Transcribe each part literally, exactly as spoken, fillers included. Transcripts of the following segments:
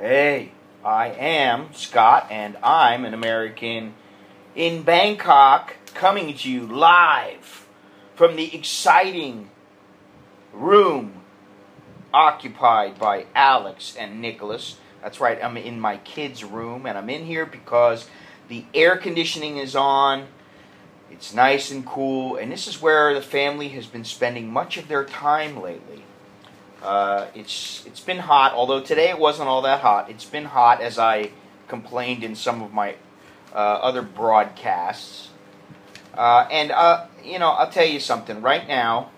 Hey, I am Scott, and I'm an American in Bangkok, coming to you live from the exciting room occupied by Alex and Nicholas. That's right, I'm in my kids' room, and I'm in here because the air conditioning is on. It's nice and cool, and this is where the family has been spending much of their time lately. Uh, it's it's been hot, although today it wasn't all that hot. It's been hot, as I complained in some of my uh, other broadcasts. Uh, and, uh, you know, I'll tell you something. Right now,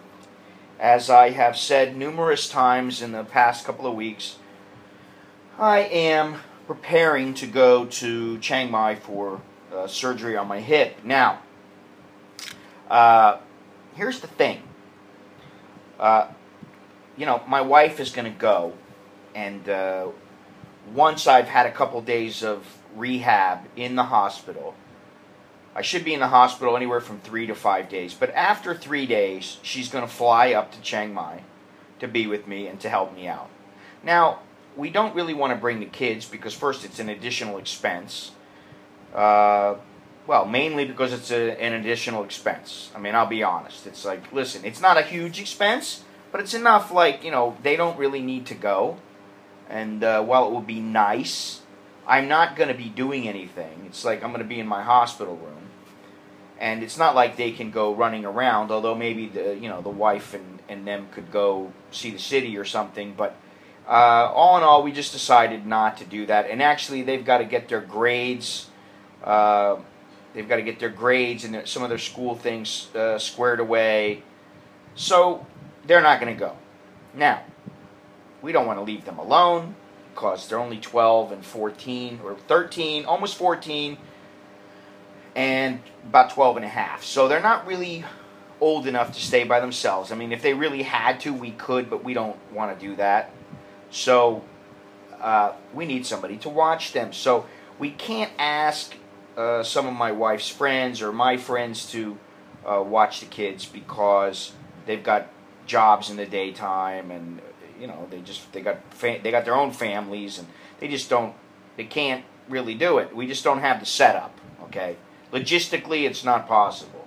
as I have said numerous times in the past couple of weeks, I am preparing to go to Chiang Mai for uh, surgery on my hip. Now, uh, here's the thing. Uh, you know, my wife is going to go, and uh, once I've had a couple days of rehab in the hospital, I should be in the hospital anywhere from three to five days. But after three days, she's going to fly up to Chiang Mai to be with me and to help me out. Now, we don't really want to bring the kids because, first, it's an additional expense. Uh, well, mainly because it's a, an additional expense. I mean, I'll be honest. It's like, listen, it's not a huge expense, but it's enough, like, you know, they don't really need to go. And uh, while it would be nice, I'm not going to be doing anything. It's like I'm going to be in my hospital room. And it's not like they can go running around, although maybe the you know the wife and, and them could go see the city or something. But uh, all in all, we just decided not to do that. And actually, they've got to get their grades. Uh, they've got to get their grades and their, some of their school things uh, squared away. So they're not going to go. Now, we don't want to leave them alone because they're only twelve and fourteen, or thirteen, almost fourteen, and about twelve and a half. So they're not really old enough to stay by themselves. I mean, if they really had to, we could, but we don't want to do that. So uh, we need somebody to watch them. So we can't ask uh, some of my wife's friends or my friends to uh, watch the kids because they've got jobs in the daytime, and you know they just they got fa- they got their own families, and they just don't they can't really do it. We just don't have the setup. Okay, logistically, it's not possible.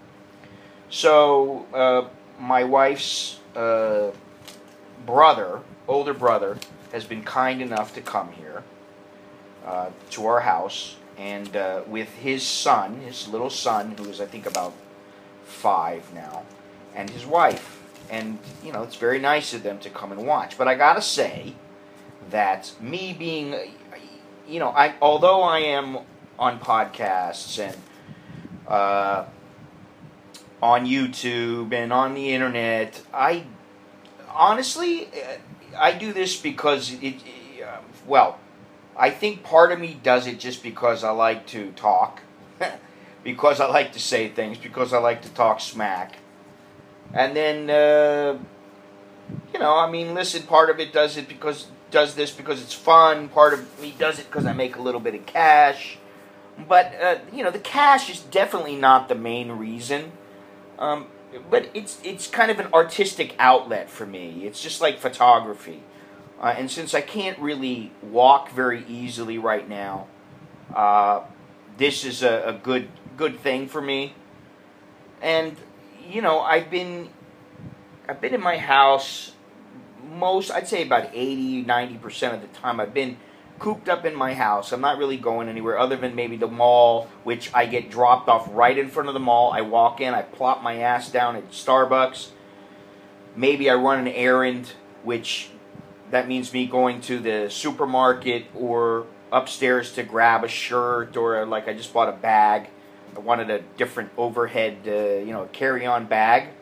So uh, my wife's uh, brother, older brother, has been kind enough to come here uh, to our house, and uh, with his son, his little son, who is I think about five now, and his wife. And, you know, it's very nice of them to come and watch. But I gotta say that me being, you know, I although I am on podcasts and uh, on YouTube and on the internet, I honestly, I do this because it, uh, well, I think part of me does it just because I like to talk, because I like to say things, because I like to talk smack. And then, uh, you know, I mean, listen, part of it does it because does this because it's fun. Part of me does it because I make a little bit of cash. But, uh, you know, the cash is definitely not the main reason. Um, but it's it's kind of an artistic outlet for me. It's just like photography. Uh, and since I can't really walk very easily right now, uh, this is a, a good good thing for me. And you know, I've been I've been in my house most, I'd say about eighty, ninety percent of the time. I've been cooped up in my house. I'm not really going anywhere other than maybe the mall, which I get dropped off right in front of the mall. I walk in, I plop my ass down at Starbucks. Maybe I run an errand, which that means me going to the supermarket or upstairs to grab a shirt, or like I just bought a bag. I wanted a different overhead, uh, you know, carry-on bag.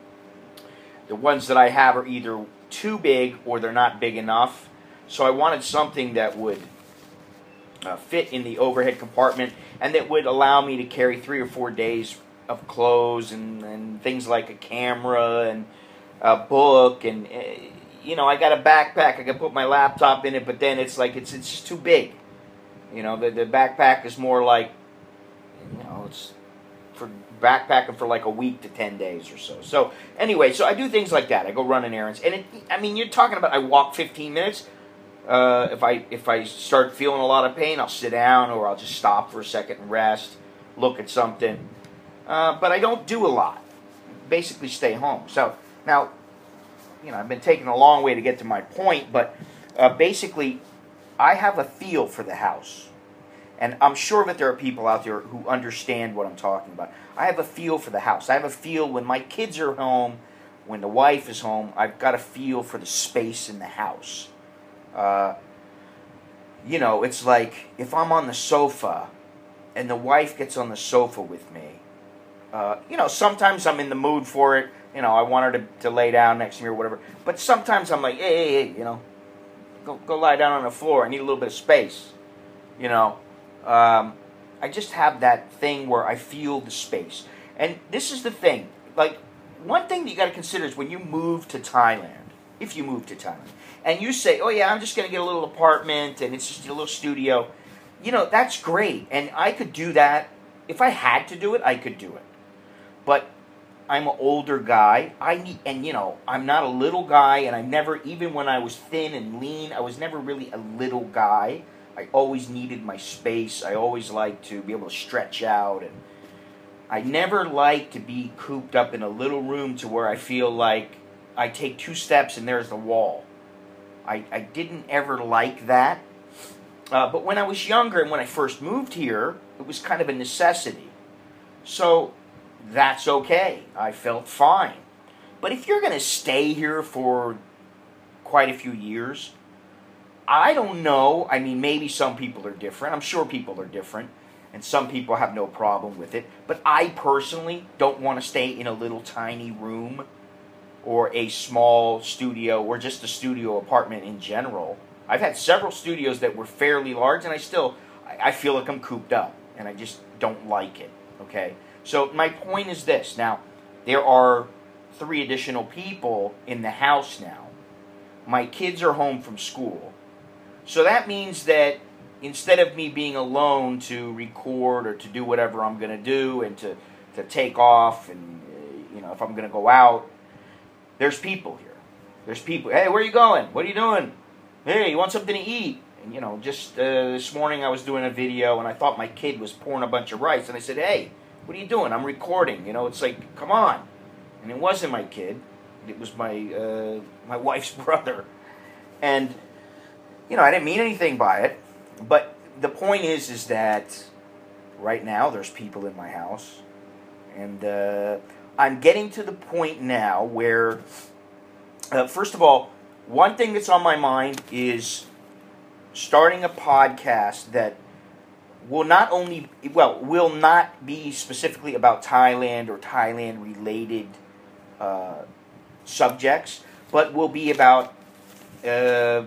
The ones that I have are either too big or they're not big enough. So I wanted something that would uh, fit in the overhead compartment and that would allow me to carry three or four days of clothes and, and things like a camera and a book. And, uh, you know, I got a backpack. I can put my laptop in it, but then it's like, it's, it's just too big. You know, the, the backpack is more like, you know, it's for backpacking for like a week to ten days or so. So anyway, so I do things like that. I go running errands, and it, I mean, you're talking about I walk fifteen minutes. Uh, if I if I start feeling a lot of pain, I'll sit down or I'll just stop for a second and rest, look at something. Uh, but I don't do a lot. Basically, stay home. So now, you know, I've been taking a long way to get to my point, but uh, basically, I have a feel for the house. And I'm sure that there are people out there who understand what I'm talking about. I have a feel for the house. I have a feel when my kids are home, when the wife is home, I've got a feel for the space in the house. Uh, you know, it's like if I'm on the sofa and the wife gets on the sofa with me, uh, you know, sometimes I'm in the mood for it. You know, I want her to, to lay down next to me or whatever. But sometimes I'm like, hey, hey, hey, you know, go, go lie down on the floor. I need a little bit of space. You know, um, I just have that thing where I feel the space. And this is the thing. Like, one thing that you got to consider is when you move to Thailand, if you move to Thailand, and you say, oh yeah, I'm just going to get a little apartment and it's just a little studio, you know, that's great. And I could do that. If I had to do it, I could do it. But I'm an older guy. I need, and you know, I'm not a little guy, and I never, even when I was thin and lean, I was never really a little guy. I always needed my space. I always liked to be able to stretch out, and I never liked to be cooped up in a little room to where I feel like I take two steps and there's the wall. I, I didn't ever like that. Uh, but when I was younger and when I first moved here, it was kind of a necessity. So that's okay. I felt fine. But if you're going to stay here for quite a few years, I don't know. I mean, maybe some people are different. I'm sure people are different. And some people have no problem with it. But I personally don't want to stay in a little tiny room or a small studio or just a studio apartment in general. I've had several studios that were fairly large, and I still, I feel like I'm cooped up, and I just don't like it, okay? So my point is this. Now, there are three additional people in the house now. My kids are home from school. So that means that instead of me being alone to record or to do whatever I'm going to do and to, to take off and, uh, you know, if I'm going to go out, there's people here. There's people. Hey, where are you going? What are you doing? Hey, you want something to eat? And, you know, just uh, this morning I was doing a video and I thought my kid was pouring a bunch of rice. And I said, hey, what are you doing? I'm recording. You know, it's like, come on. And it wasn't my kid. It was my uh, my wife's brother. And, you know, I didn't mean anything by it. But the point is, is that right now there's people in my house. And uh, I'm getting to the point now where, uh, first of all, one thing that's on my mind is starting a podcast that will not only, well, will not be specifically about Thailand or Thailand-related uh, subjects, but will be about uh,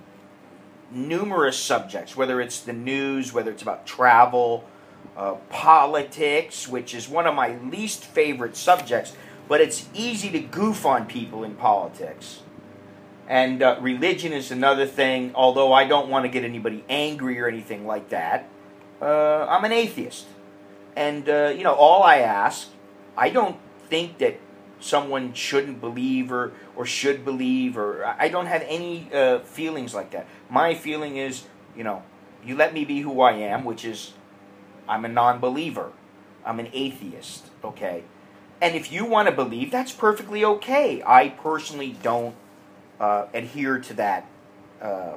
numerous subjects, whether it's the news, whether it's about travel, uh, politics, which is one of my least favorite subjects, but it's easy to goof on people in politics. And uh, religion is another thing, although I don't want to get anybody angry or anything like that. Uh, I'm an atheist. And, uh, you know, all I ask, I don't think that someone shouldn't believe or, or should believe, or I don't have any uh, feelings like that. My feeling is, you know, you let me be who I am, which is I'm a non-believer. I'm an atheist, okay? And if you want to believe, that's perfectly okay. I personally don't uh, adhere to that uh,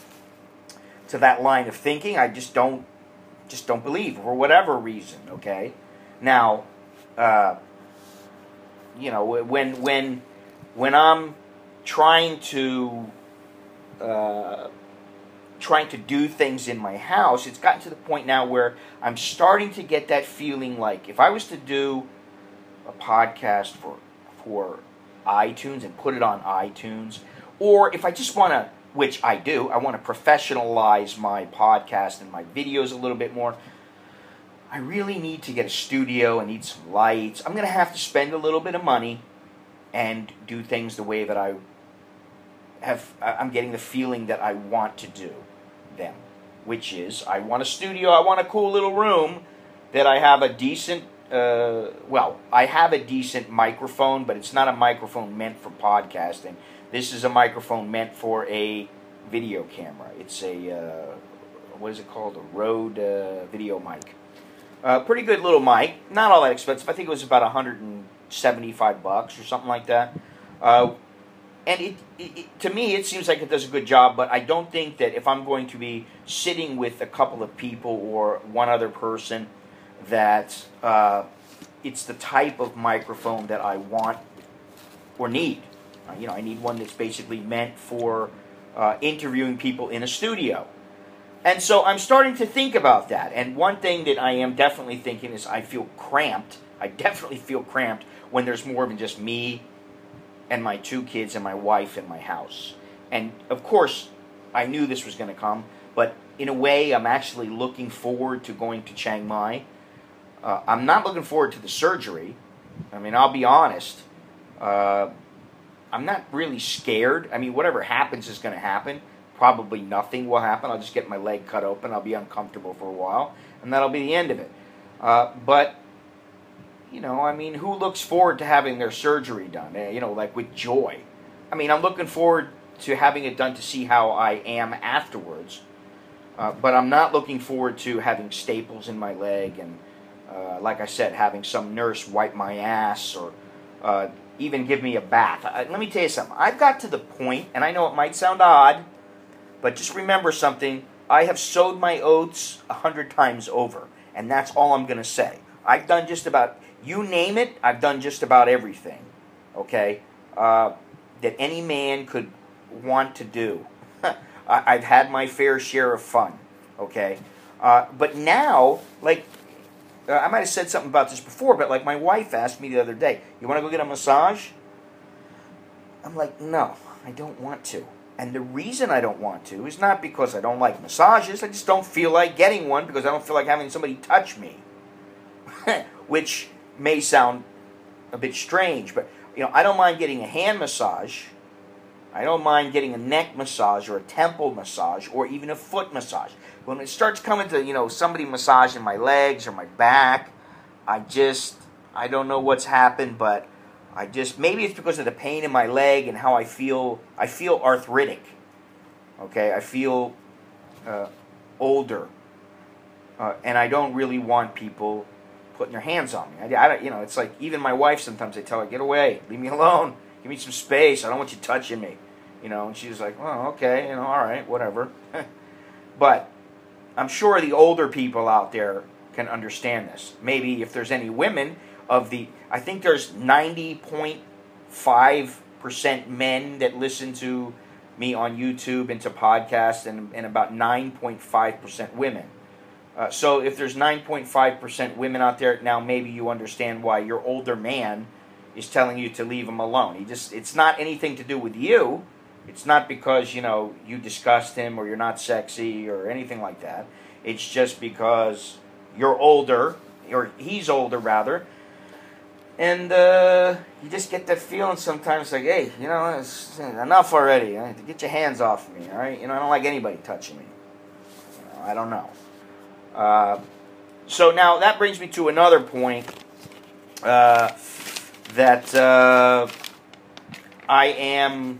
to that line of thinking. I just don't just don't believe for whatever reason, okay? Now, uh, you know, when when when I'm trying to uh, trying to do things in my house, it's gotten to the point now where I'm starting to get that feeling like if I was to do a podcast for for iTunes and put it on iTunes, or if I just want to, which I do, I want to professionalize my podcast and my videos a little bit more, I really need to get a studio. I need some lights. I'm going to have to spend a little bit of money and do things the way that I have, I'm getting the feeling that I want to do them, which is I want a studio, I want a cool little room that I have a decent, uh, well, I have a decent microphone, but it's not a microphone meant for podcasting. This is a microphone meant for a video camera. It's a, uh, what is it called? A Rode uh, video mic. Uh, pretty good little mic. Not all that expensive. I think it was about one hundred seventy-five bucks or something like that. Uh, and it, it, it, to me, it seems like it does a good job, but I don't think that if I'm going to be sitting with a couple of people or one other person, that uh, it's the type of microphone that I want or need. Uh, you know, I need one that's basically meant for uh, interviewing people in a studio. And so I'm starting to think about that. And one thing that I am definitely thinking is I feel cramped. I definitely feel cramped when there's more than just me and my two kids and my wife in my house. And of course, I knew this was going to come, but in a way, I'm actually looking forward to going to Chiang Mai. Uh, I'm not looking forward to the surgery. I mean, I'll be honest. Uh, I'm not really scared. I mean, whatever happens is going to happen. Probably nothing will happen. I'll just get my leg cut open. I'll be uncomfortable for a while, and that'll be the end of it. Uh, but, you know, I mean, who looks forward to having their surgery done? You know, like with joy. I mean, I'm looking forward to having it done to see how I am afterwards. Uh, but I'm not looking forward to having staples in my leg and, uh, like I said, having some nurse wipe my ass or uh, even give me a bath. Uh, let me tell you something. I've got to the point, and I know it might sound odd, but just remember something. I have sowed my oats a hundred times over, and that's all I'm going to say. I've done just about, you name it, I've done just about everything, okay, uh, that any man could want to do. I've had my fair share of fun, okay? Uh, but now, like, uh, I might have said something about this before, but like my wife asked me the other day, you want to go get a massage? I'm like, no, I don't want to. And the reason I don't want to is not because I don't like massages. I just don't feel like getting one because I don't feel like having somebody touch me. Which may sound a bit strange, but you know, I don't mind getting a hand massage. I don't mind getting a neck massage or a temple massage or even a foot massage. When it starts coming to, you know, somebody massaging my legs or my back, I just, I don't know what's happened, but I just, maybe it's because of the pain in my leg and how I feel, I feel arthritic, okay? I feel uh, older, uh, and I don't really want people putting their hands on me. I, I don't, you know, it's like, even my wife sometimes, I tell her, get away, leave me alone, give me some space, I don't want you touching me, you know, and she's like, well, okay, you know, all right, whatever. But I'm sure the older people out there can understand this. Maybe if there's any women of the, I think there's ninety point five percent men that listen to me on YouTube and to podcasts, and, and about nine point five percent women. Uh, so if there's nine point five percent women out there, now maybe you understand why your older man is telling you to leave him alone. He just, it's not anything to do with you. It's not because, you know, you disgust him or you're not sexy or anything like that. It's just because you're older, or he's older rather, and uh, you just get that feeling sometimes like, hey, you know, it's enough already. Right? Get your hands off me, all right? You know, I don't like anybody touching me. You know, I don't know. Uh, so now that brings me to another point uh, that uh, I am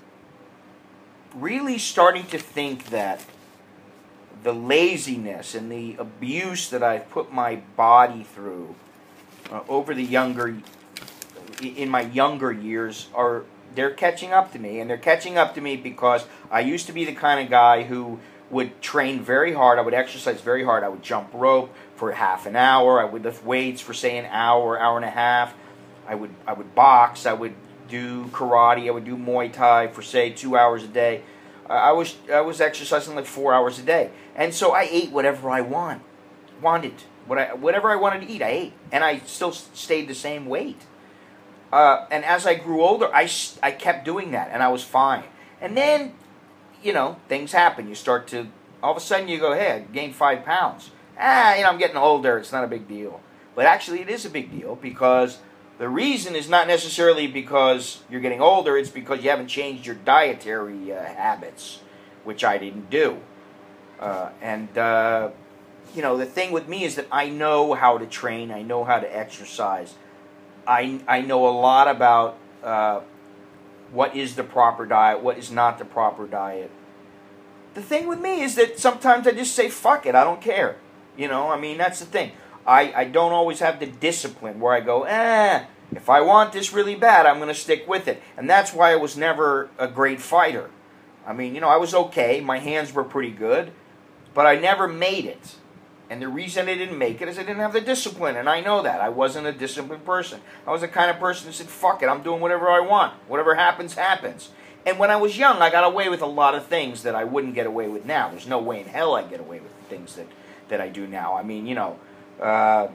really starting to think that the laziness and the abuse that I've put my body through uh, over the younger, in my younger years, are they're catching up to me, and they're catching up to me because I used to be the kind of guy who would train very hard. I would exercise very hard. I would jump rope for half an hour. I would lift weights for say an hour, hour and a half. I would I would box. I would do karate. I would do Muay Thai for say two hours a day. Uh, I was I was exercising like four hours a day, and so I ate whatever I want, wanted. What I, whatever I wanted to eat, I ate, and I still stayed the same weight. Uh, and as I grew older, I I kept doing that, and I was fine. And then, you know, things happen. You start to, all of a sudden you go, hey, I gained five pounds. Ah, you know, I'm getting older. It's not a big deal. But actually it is a big deal, because the reason is not necessarily because you're getting older. It's because you haven't changed your dietary uh, habits, which I didn't do. Uh, and, uh, you know, the thing with me is that I know how to train. I know how to exercise. I, I know a lot about uh, what is the proper diet, what is not the proper diet. the thing with me is that sometimes I just say, fuck it, I don't care. You know, I mean, that's the thing. I, I don't always have the discipline where I go, eh, if I want this really bad, I'm going to stick with it. And that's why I was never a great fighter. I mean, you know, I was okay. My hands were pretty good. But I never made it. And the reason I didn't make it is I didn't have the discipline. And I know that. I wasn't a disciplined person. I was the kind of person who said, fuck it, I'm doing whatever I want. Whatever happens, happens. And when I was young, I got away with a lot of things that I wouldn't get away with now. There's no way in hell I'd get away with the things that, that I do now. I mean, you know... Uh,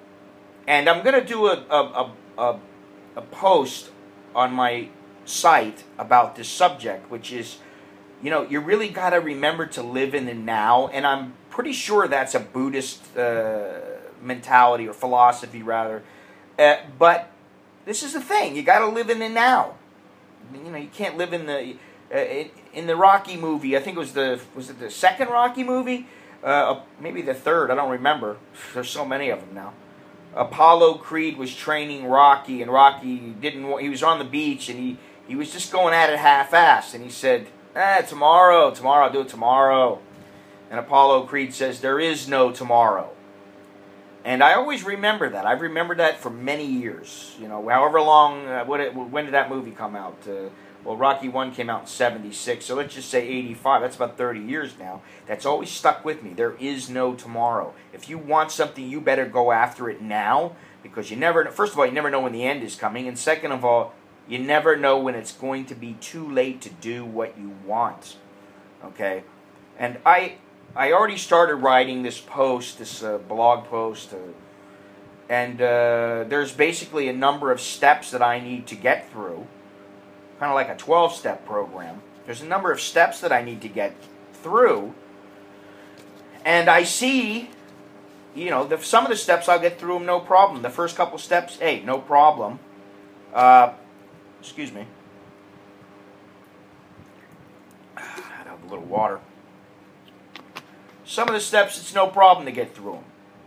and I'm going to do a, a, a, a post on my site about this subject, which is, you know, you really got to remember to live in the now. And I'm pretty sure that's a Buddhist uh, mentality or philosophy, rather. Uh, but this is the thing. You got to live in the now. You know, you can't live in the... Uh, in the Rocky movie, I think it was the... Was it the second Rocky movie? Uh, maybe the third, I don't remember. There's so many of them now. Apollo Creed was training Rocky, and Rocky didn't want, he was on the beach, and he, he was just going at it half-assed, and he said, eh, tomorrow, tomorrow, I'll do it tomorrow. And Apollo Creed says, there is no tomorrow. And I always remember that. I've remembered that for many years. You know, however long, uh, what it, when did that movie come out? Uh, Well, Rocky one came out in seventy-six, so let's just say eighty-five. That's about thirty years now. That's always stuck with me. There is no tomorrow. If you want something, you better go after it now, because you never, first of all, you never know when the end is coming, and second of all, you never know when it's going to be too late to do what you want. Okay? And I I already started writing this post, this uh, blog post, uh, and uh, there's basically a number of steps that I need to get through. Kind of like a twelve-step program. There's a number of steps that I need to get through. And I see, you know, the, some of the steps I'll get through them no problem. The first couple steps, hey, no problem. Uh, excuse me. I have a little water. Some of the steps, it's no problem to get through them.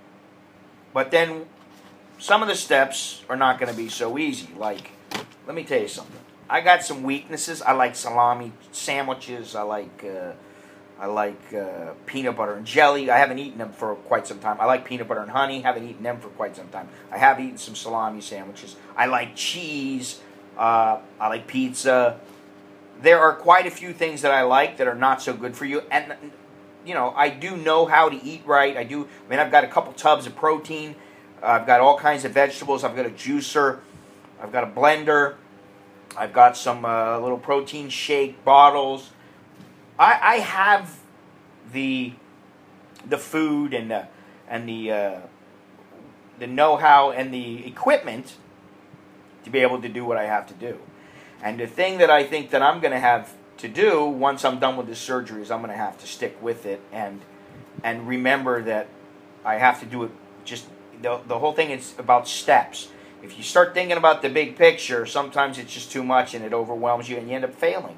But then, some of the steps are not going to be so easy. Like, let me tell you something. I got some weaknesses. I like salami sandwiches. I like uh, I like uh, peanut butter and jelly. I haven't eaten them for quite some time. I like peanut butter and honey. Haven't eaten them for quite some time. I have eaten some salami sandwiches. I like cheese. Uh, I like pizza. There are quite a few things that I like that are not so good for you. And, you know, I do know how to eat right. I do. I mean, I've got a couple tubs of protein. I've got all kinds of vegetables. I've got a juicer. I've got a blender. I've got some uh, little protein shake bottles. I, I have the the food and the and the uh, the know-how and the equipment to be able to do what I have to do. And the thing that I think that I'm going to have to do once I'm done with this surgery is I'm going to have to stick with it and and remember that I have to do it. Just the the whole thing is about steps. If you start thinking about the big picture, sometimes it's just too much and it overwhelms you and you end up failing.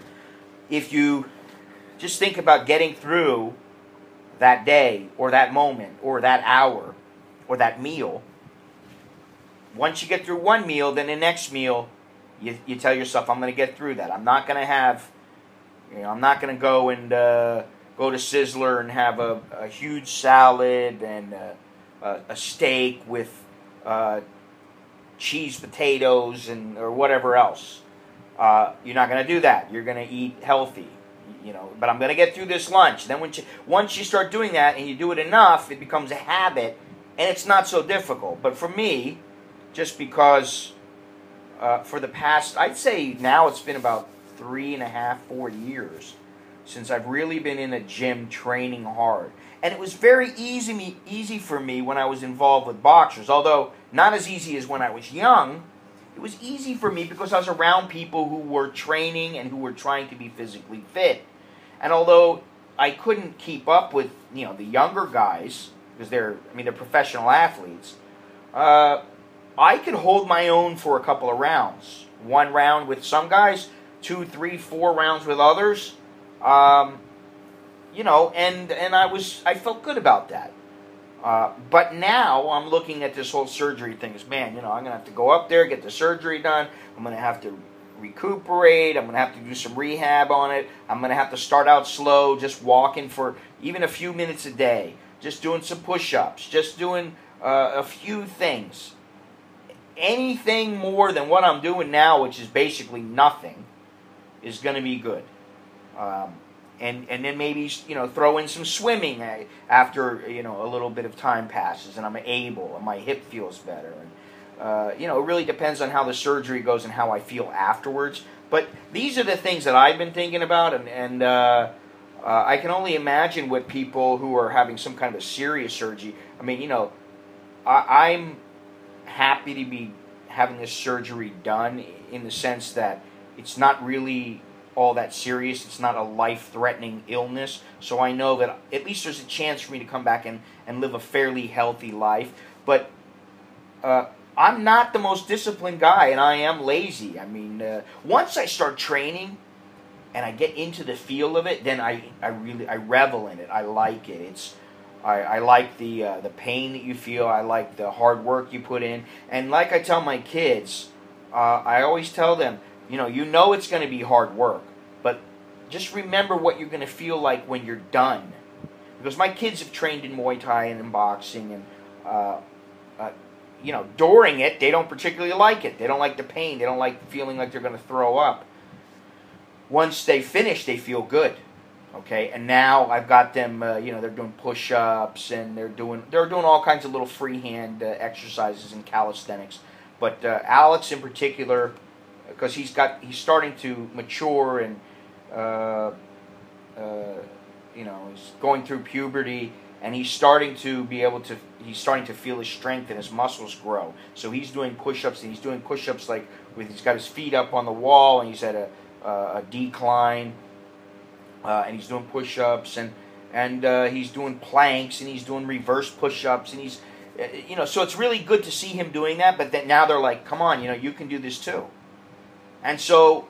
If you just think about getting through that day or that moment or that hour or that meal, once you get through one meal, then the next meal, you, you tell yourself, I'm going to get through that. I'm not going to have, you know, I'm not going to go and uh, go to Sizzler and have a, a huge salad and uh, a, a steak with uh, cheese potatoes and or whatever else. Uh, you're not going to do that. You're going to eat healthy, you know. But I'm going to get through this lunch. Then when you, once you start doing that and you do it enough, it becomes a habit, and it's not so difficult. But for me, just because uh, for the past, I'd say now it's been about three and a half, four years since I've really been in a gym training hard. And it was very easy me easy for me when I was involved with boxers, although not as easy as when I was young. It was easy for me because I was around people who were training and who were trying to be physically fit. And although I couldn't keep up with, you know, the younger guys, because they're, I mean, they're professional athletes, uh, I could hold my own for a couple of rounds. One round with some guys, two, three, four rounds with others. Um, you know, and, and I was, I felt good about that. Uh, but now I'm looking at this whole surgery thing as, man, you know, I'm going to have to go up there, get the surgery done. I'm going to have to recuperate. I'm going to have to do some rehab on it. I'm going to have to start out slow, just walking for even a few minutes a day, just doing some push-ups, just doing uh, a few things. Anything more than what I'm doing now, which is basically nothing, is going to be good. Um, and and then maybe, you know, throw in some swimming after, you know, a little bit of time passes and I'm able and my hip feels better. And uh, you know, it really depends on how the surgery goes and how I feel afterwards. But these are the things that I've been thinking about, and and uh, uh, I can only imagine what people who are having some kind of a serious surgery. I mean, you know, I, I'm happy to be having this surgery done in the sense that it's not really all that serious. It's not a life-threatening illness. So I know that at least there's a chance for me to come back and, and live a fairly healthy life. But uh, I'm not the most disciplined guy, and I am lazy. I mean, uh, once I start training and I get into the feel of it, then I, I really I revel in it. I like it. It's I, I like the uh, the pain that you feel. I like the hard work you put in. And like I tell my kids, uh, I always tell them, you know, you know it's going to be hard work, but just remember what you're going to feel like when you're done. Because my kids have trained in Muay Thai and in boxing, and uh, uh, you know, during it, they don't particularly like it. They don't like the pain. They don't like feeling like they're going to throw up. Once they finish, they feel good. Okay, and now I've got them. Uh, you know, they're doing push-ups and they're doing they're doing all kinds of little freehand uh, exercises and calisthenics. But uh, Alex, in particular, because he's got he's starting to mature and uh, uh, you know, he's going through puberty, and he's starting to be able to he's starting to feel his strength and his muscles grow. So he's doing push-ups, and he's doing push-ups like with he's got his feet up on the wall, and he's at a uh, a decline. Uh, and he's doing push-ups, and and uh, he's doing planks, and he's doing reverse push-ups, and he's, uh, you know, so it's really good to see him doing that. But then now they're like, come on, you know, you can do this too. And so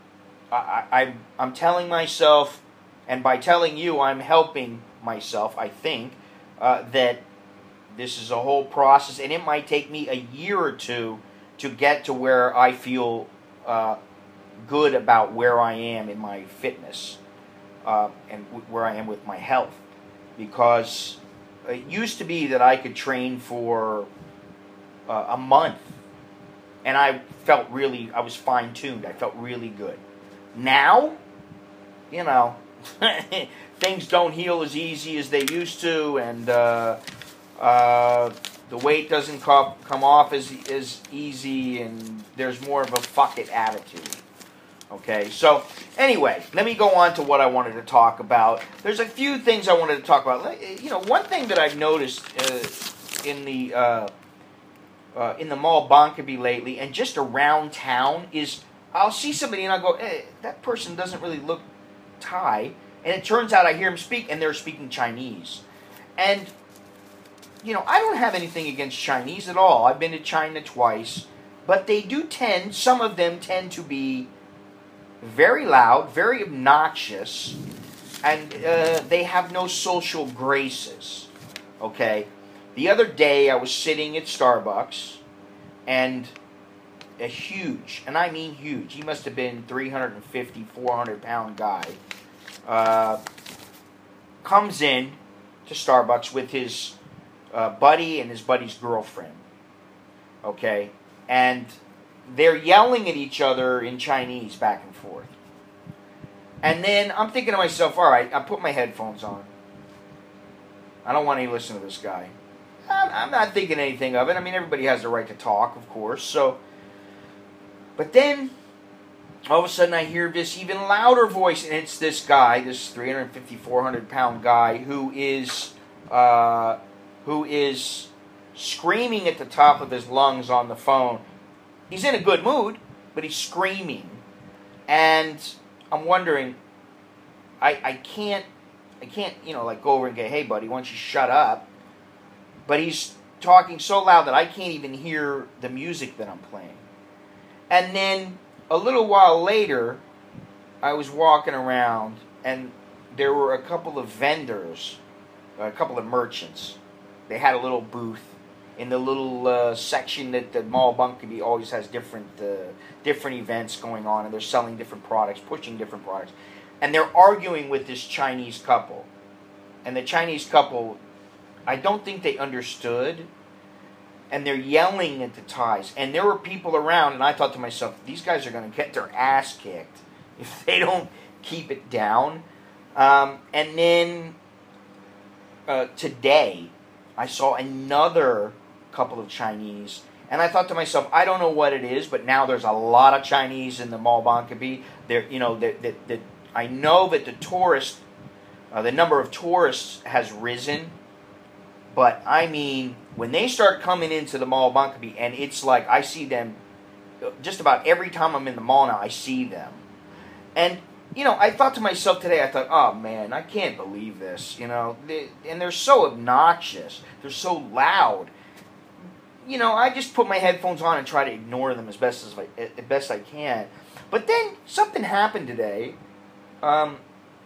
I, I I'm telling myself, and by telling you, I'm helping myself. I think uh, that this is a whole process, and it might take me a year or two to get to where I feel uh, good about where I am in my fitness. Uh, and w- where I am with my health, because it used to be that I could train for uh, a month, and I felt really, I was fine-tuned, I felt really good. Now, you know, things don't heal as easy as they used to, and uh, uh, the weight doesn't come, come off as, as easy, and there's more of a fuck it attitude. Okay, so anyway, let me go on to what I wanted to talk about. There's a few things I wanted to talk about. You know, one thing that I've noticed uh, in the uh, uh, in the mall Bankaby lately, and just around town, is I'll see somebody and I'll go, hey, that person doesn't really look Thai, and it turns out I hear them speak, and they're speaking Chinese. And you know, I don't have anything against Chinese at all. I've been to China twice, but they do tend, some of them tend to be very loud, very obnoxious, and uh, they have no social graces. Okay? The other day I was sitting at Starbucks, and a huge, and I mean huge, he must have been three fifty, four hundred pound guy, uh, comes in to Starbucks with his uh, buddy and his buddy's girlfriend. Okay? And they're yelling at each other in Chinese back and forth. And then I'm thinking to myself, all right, I put my headphones on. I don't want to listen to this guy. I'm, I'm not thinking anything of it. I mean, everybody has the right to talk, of course. So, but then all of a sudden I hear this even louder voice, and it's this guy, this three fifty, four hundred pound guy, who is uh, who is screaming at the top of his lungs on the phone. He's in a good mood, but he's screaming. And I'm wondering, I I can't, I can't, you know, like go over and go, hey, buddy, why don't you shut up? But he's talking so loud that I can't even hear the music that I'm playing. And then a little while later, I was walking around, and there were a couple of vendors, a couple of merchants. They had a little booth, in the little uh, section that the Mall Bunkaby always has different uh, different events going on, and they're selling different products, pushing different products, and they're arguing with this Chinese couple, and the Chinese couple, I don't think they understood, and they're yelling at the ties, and there were people around, and I thought to myself, these guys are going to get their ass kicked if they don't keep it down. Um, and then uh, today, I saw another couple of Chinese, and I thought to myself, I don't know what it is, but now there's a lot of Chinese in the Mall Bunkaby. There, you know, that that that I know that the tourist, uh, the number of tourists has risen, but I mean, when they start coming into the Mall Bunkaby, and it's like I see them just about every time I'm in the mall now, I see them, and. You know, I thought to myself today, I thought, oh man, I can't believe this, you know, they, and they're so obnoxious, they're so loud. You know, I just put my headphones on and try to ignore them as best as I, as best I can. But then something happened today. Um,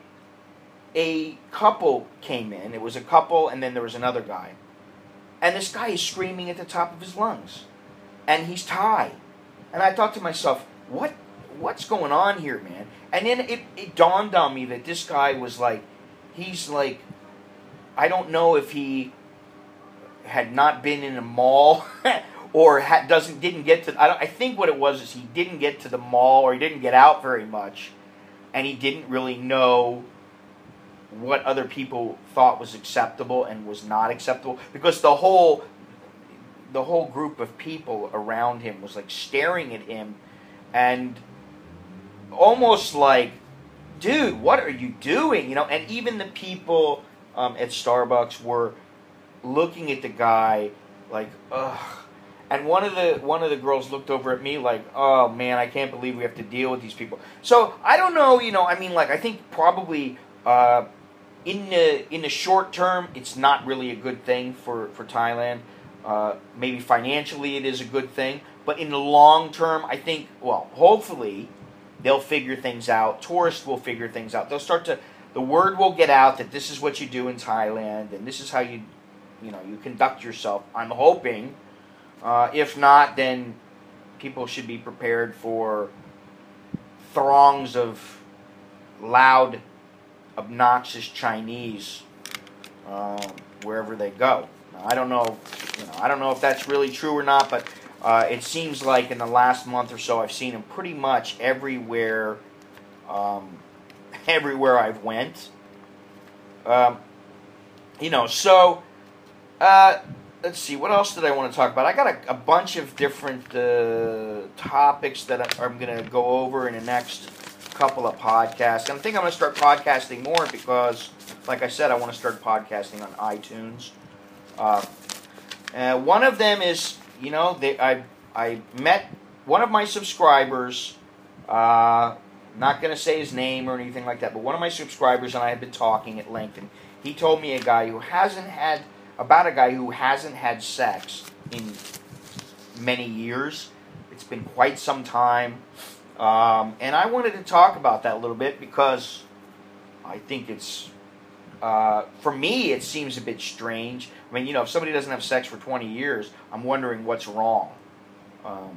a couple came in. It was a couple, and then there was another guy. And this guy is screaming at the top of his lungs. And he's Thai. And I thought to myself, what, what's going on here, man? And then it, it dawned on me that this guy was like, he's like, I don't know if he had not been in a mall or had, doesn't didn't get to. I, don't, I think what it was is he didn't get to the mall, or he didn't get out very much, and he didn't really know what other people thought was acceptable and was not acceptable, because the whole the whole group of people around him was like staring at him and almost like, dude, what are you doing? You know, and even the people um, at Starbucks were looking at the guy like, ugh. And one of the one of the girls looked over at me like, oh man, I can't believe we have to deal with these people. So I don't know, you know, I mean, like I think probably uh, in the in the short term, it's not really a good thing for for Thailand. Uh, maybe financially, it is a good thing, but in the long term, I think, well, hopefully, they'll figure things out. Tourists will figure things out. They'll start to, the word will get out that this is what you do in Thailand, and this is how you, you know, you conduct yourself. I'm hoping. Uh, if not, then people should be prepared for throngs of loud, obnoxious Chinese um, wherever they go. Now, I don't know, you know, I don't know if that's really true or not, but Uh, it seems like in the last month or so, I've seen him pretty much everywhere, um, everywhere I've went. Um, you know, so uh, let's see, what else did I want to talk about? I got a, a bunch of different uh, topics that I, I'm going to go over in the next couple of podcasts. And I think I'm going to start podcasting more because, like I said, I want to start podcasting on iTunes. Uh, uh, one of them is. You know, they, I I met one of my subscribers, uh, not going to say his name or anything like that, but one of my subscribers and I have been talking at length, and he told me a guy who hasn't had, about a guy who hasn't had sex in many years. It's been quite some time, um, and I wanted to talk about that a little bit because I think it's, uh, for me, it seems a bit strange. I mean, you know, if somebody doesn't have sex for twenty years, I'm wondering what's wrong. Um,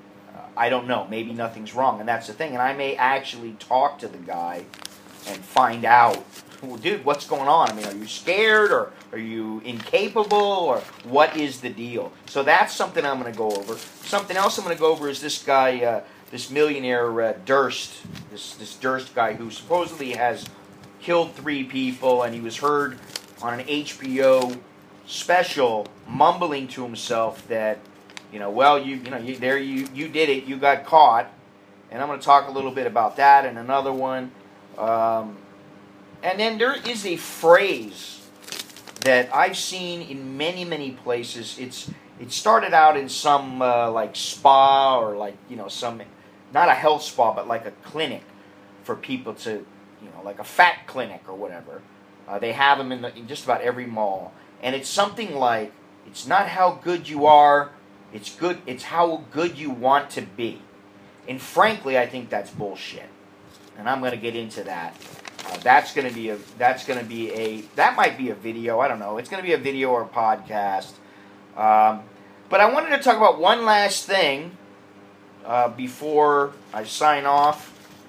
I don't know. Maybe nothing's wrong, and that's the thing. And I may actually talk to the guy and find out, well, dude, what's going on? I mean, are you scared, or are you incapable, or what is the deal? So that's something I'm going to go over. Something else I'm going to go over is this guy, uh, this millionaire uh, Durst, this this Durst guy who supposedly has killed three people, and he was heard on an H B O special mumbling to himself that, you know, well, you you know, you, there you you did it, you got caught, and I'm going to talk a little bit about that and another one, um, and then there is a phrase that I've seen in many many places. It's it started out in some uh, like spa or like you know some, not a health spa but like a clinic for people to, you know, like a fat clinic or whatever. Uh, they have them in, the, in just about every mall. And it's something like, it's not how good you are, it's good. It's how good you want to be. And frankly, I think that's bullshit. And I'm going to get into that. Uh, that's going to be a. That's going to be a. That might be a video. I don't know. It's going to be a video or a podcast. Um, but I wanted to talk about one last thing uh, before I sign off.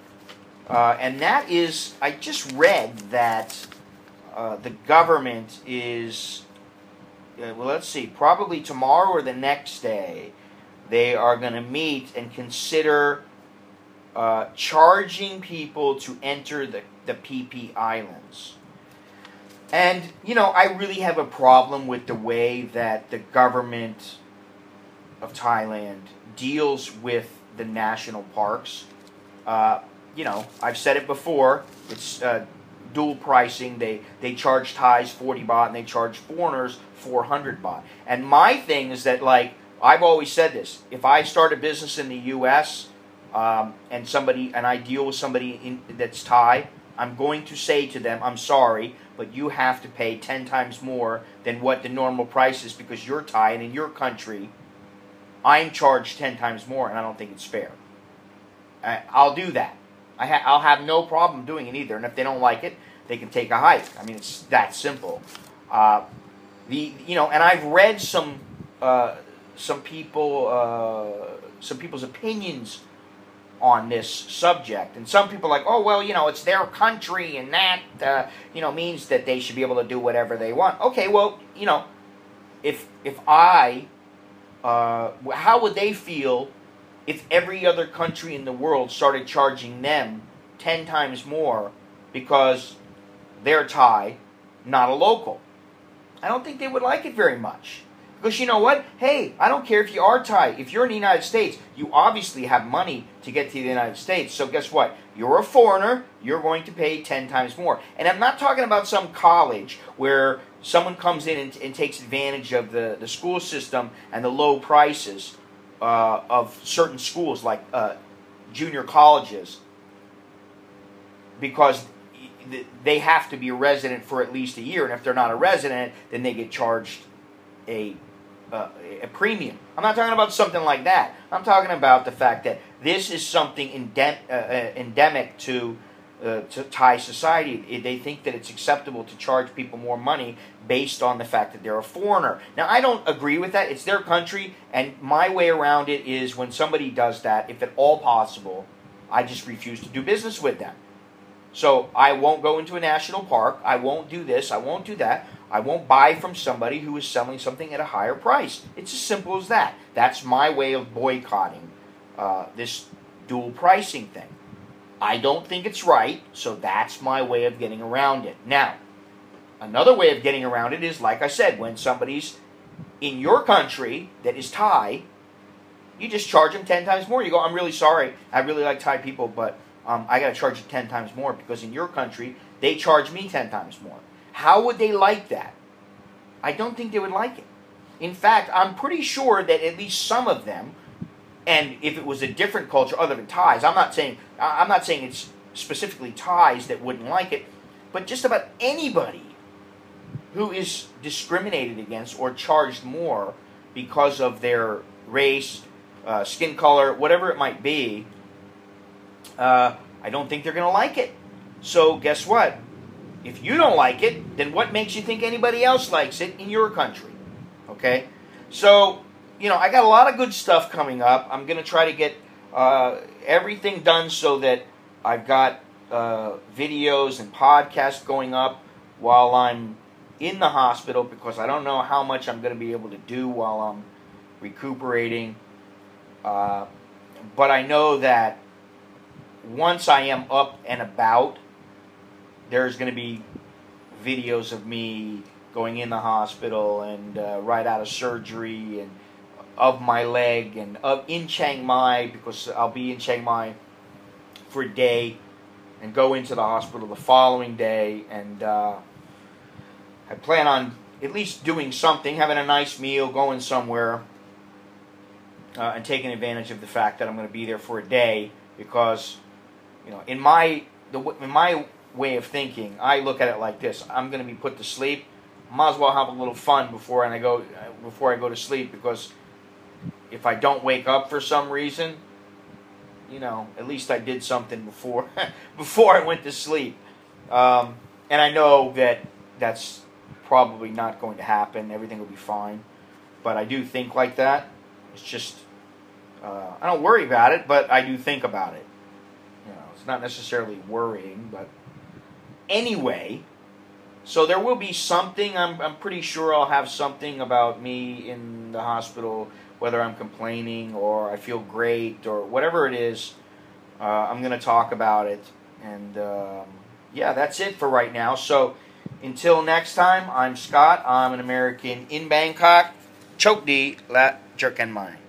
Uh, and that is, I just read that uh, the government is, uh, well, let's see, probably tomorrow or the next day, they are going to meet and consider uh, charging people to enter the, the P P Islands. And, you know, I really have a problem with the way that the government of Thailand deals with the national parks. Uh, you know, I've said it before, it's uh, dual pricing. They, they charge Thais forty baht and they charge foreigners four hundred baht. And my thing is that, like, I've always said this, if I start a business in the U S um, and somebody, and I deal with somebody in, that's Thai, I'm going to say to them, I'm sorry, but you have to pay ten times more than what the normal price is because you're Thai, and in your country, I'm charged ten times more, and I don't think it's fair. I, I'll do that. I ha- I'll have no problem doing it either, and if they don't like it, they can take a hike. I mean, it's that simple. Uh, the you know, and I've read some uh, some people uh, some people's opinions on this subject, and some people are like, oh well, you know, it's their country, and that uh, you know means that they should be able to do whatever they want. Okay, well, you know, if if I, uh, how would they feel if every other country in the world started charging them ten times more because they're Thai, not a local? I don't think they would like it very much. Because you know what? Hey, I don't care if you are Thai. If you're in the United States, you obviously have money to get to the United States. So guess what? You're a foreigner. You're going to pay ten times more. And I'm not talking about some college where someone comes in and, and takes advantage of the, the school system and the low prices uh, of certain schools like uh, junior colleges, because they have to be a resident for at least a year. And if they're not a resident, then they get charged a Uh, a premium. I'm not talking about something like that. I'm talking about the fact that this is something endem- uh, uh, endemic to uh, to Thai society. They think that it's acceptable to charge people more money based on the fact that they're a foreigner. Now, I don't agree with that. It's their country, and my way around it is when somebody does that, if at all possible, I just refuse to do business with them. So I won't go into a national park. I won't do this. I won't do that. I won't buy from somebody who is selling something at a higher price. It's as simple as that. That's my way of boycotting uh, this dual pricing thing. I don't think it's right, so that's my way of getting around it. Now, another way of getting around it is, like I said, when somebody's in your country that is Thai, you just charge them ten times more. You go, I'm really sorry. I really like Thai people, but um, I got to charge you ten times more because in your country, they charge me ten times more. How would they like that? I don't think they would like it. In fact, I'm pretty sure that at least some of them, and if it was a different culture other than Thais, I'm not saying I'm not saying it's specifically Thais that wouldn't like it, but just about anybody who is discriminated against or charged more because of their race, uh, skin color, whatever it might be, uh, I don't think they're going to like it. So guess what? If you don't like it, then what makes you think anybody else likes it in your country? Okay? So, you know, I got a lot of good stuff coming up. I'm going to try to get uh, everything done so that I've got uh, videos and podcasts going up while I'm in the hospital, because I don't know how much I'm going to be able to do while I'm recuperating. Uh, but I know that once I am up and about, there's going to be videos of me going in the hospital and uh, right out of surgery, and of my leg, and of in Chiang Mai, because I'll be in Chiang Mai for a day and go into the hospital the following day. And uh, I plan on at least doing something, having a nice meal, going somewhere, uh, and taking advantage of the fact that I'm going to be there for a day, because, you know, in my the in my way of thinking, I look at it like this: I'm going to be put to sleep. Might as well have a little fun before and I go before I go to sleep, because if I don't wake up for some reason, you know, at least I did something before before I went to sleep. Um, and I know that that's probably not going to happen. Everything will be fine. but I do think like that. It's just, uh, I don't worry about it, but I do think about it. You know, it's not necessarily worrying, but anyway, so there will be something. I'm, I'm pretty sure I'll have something about me in the hospital, whether I'm complaining or I feel great or whatever it is. Uh, I'm going to talk about it. And um, yeah, that's it for right now. So until next time, I'm Scott. I'm an American in Bangkok. Chok di la jerken mai.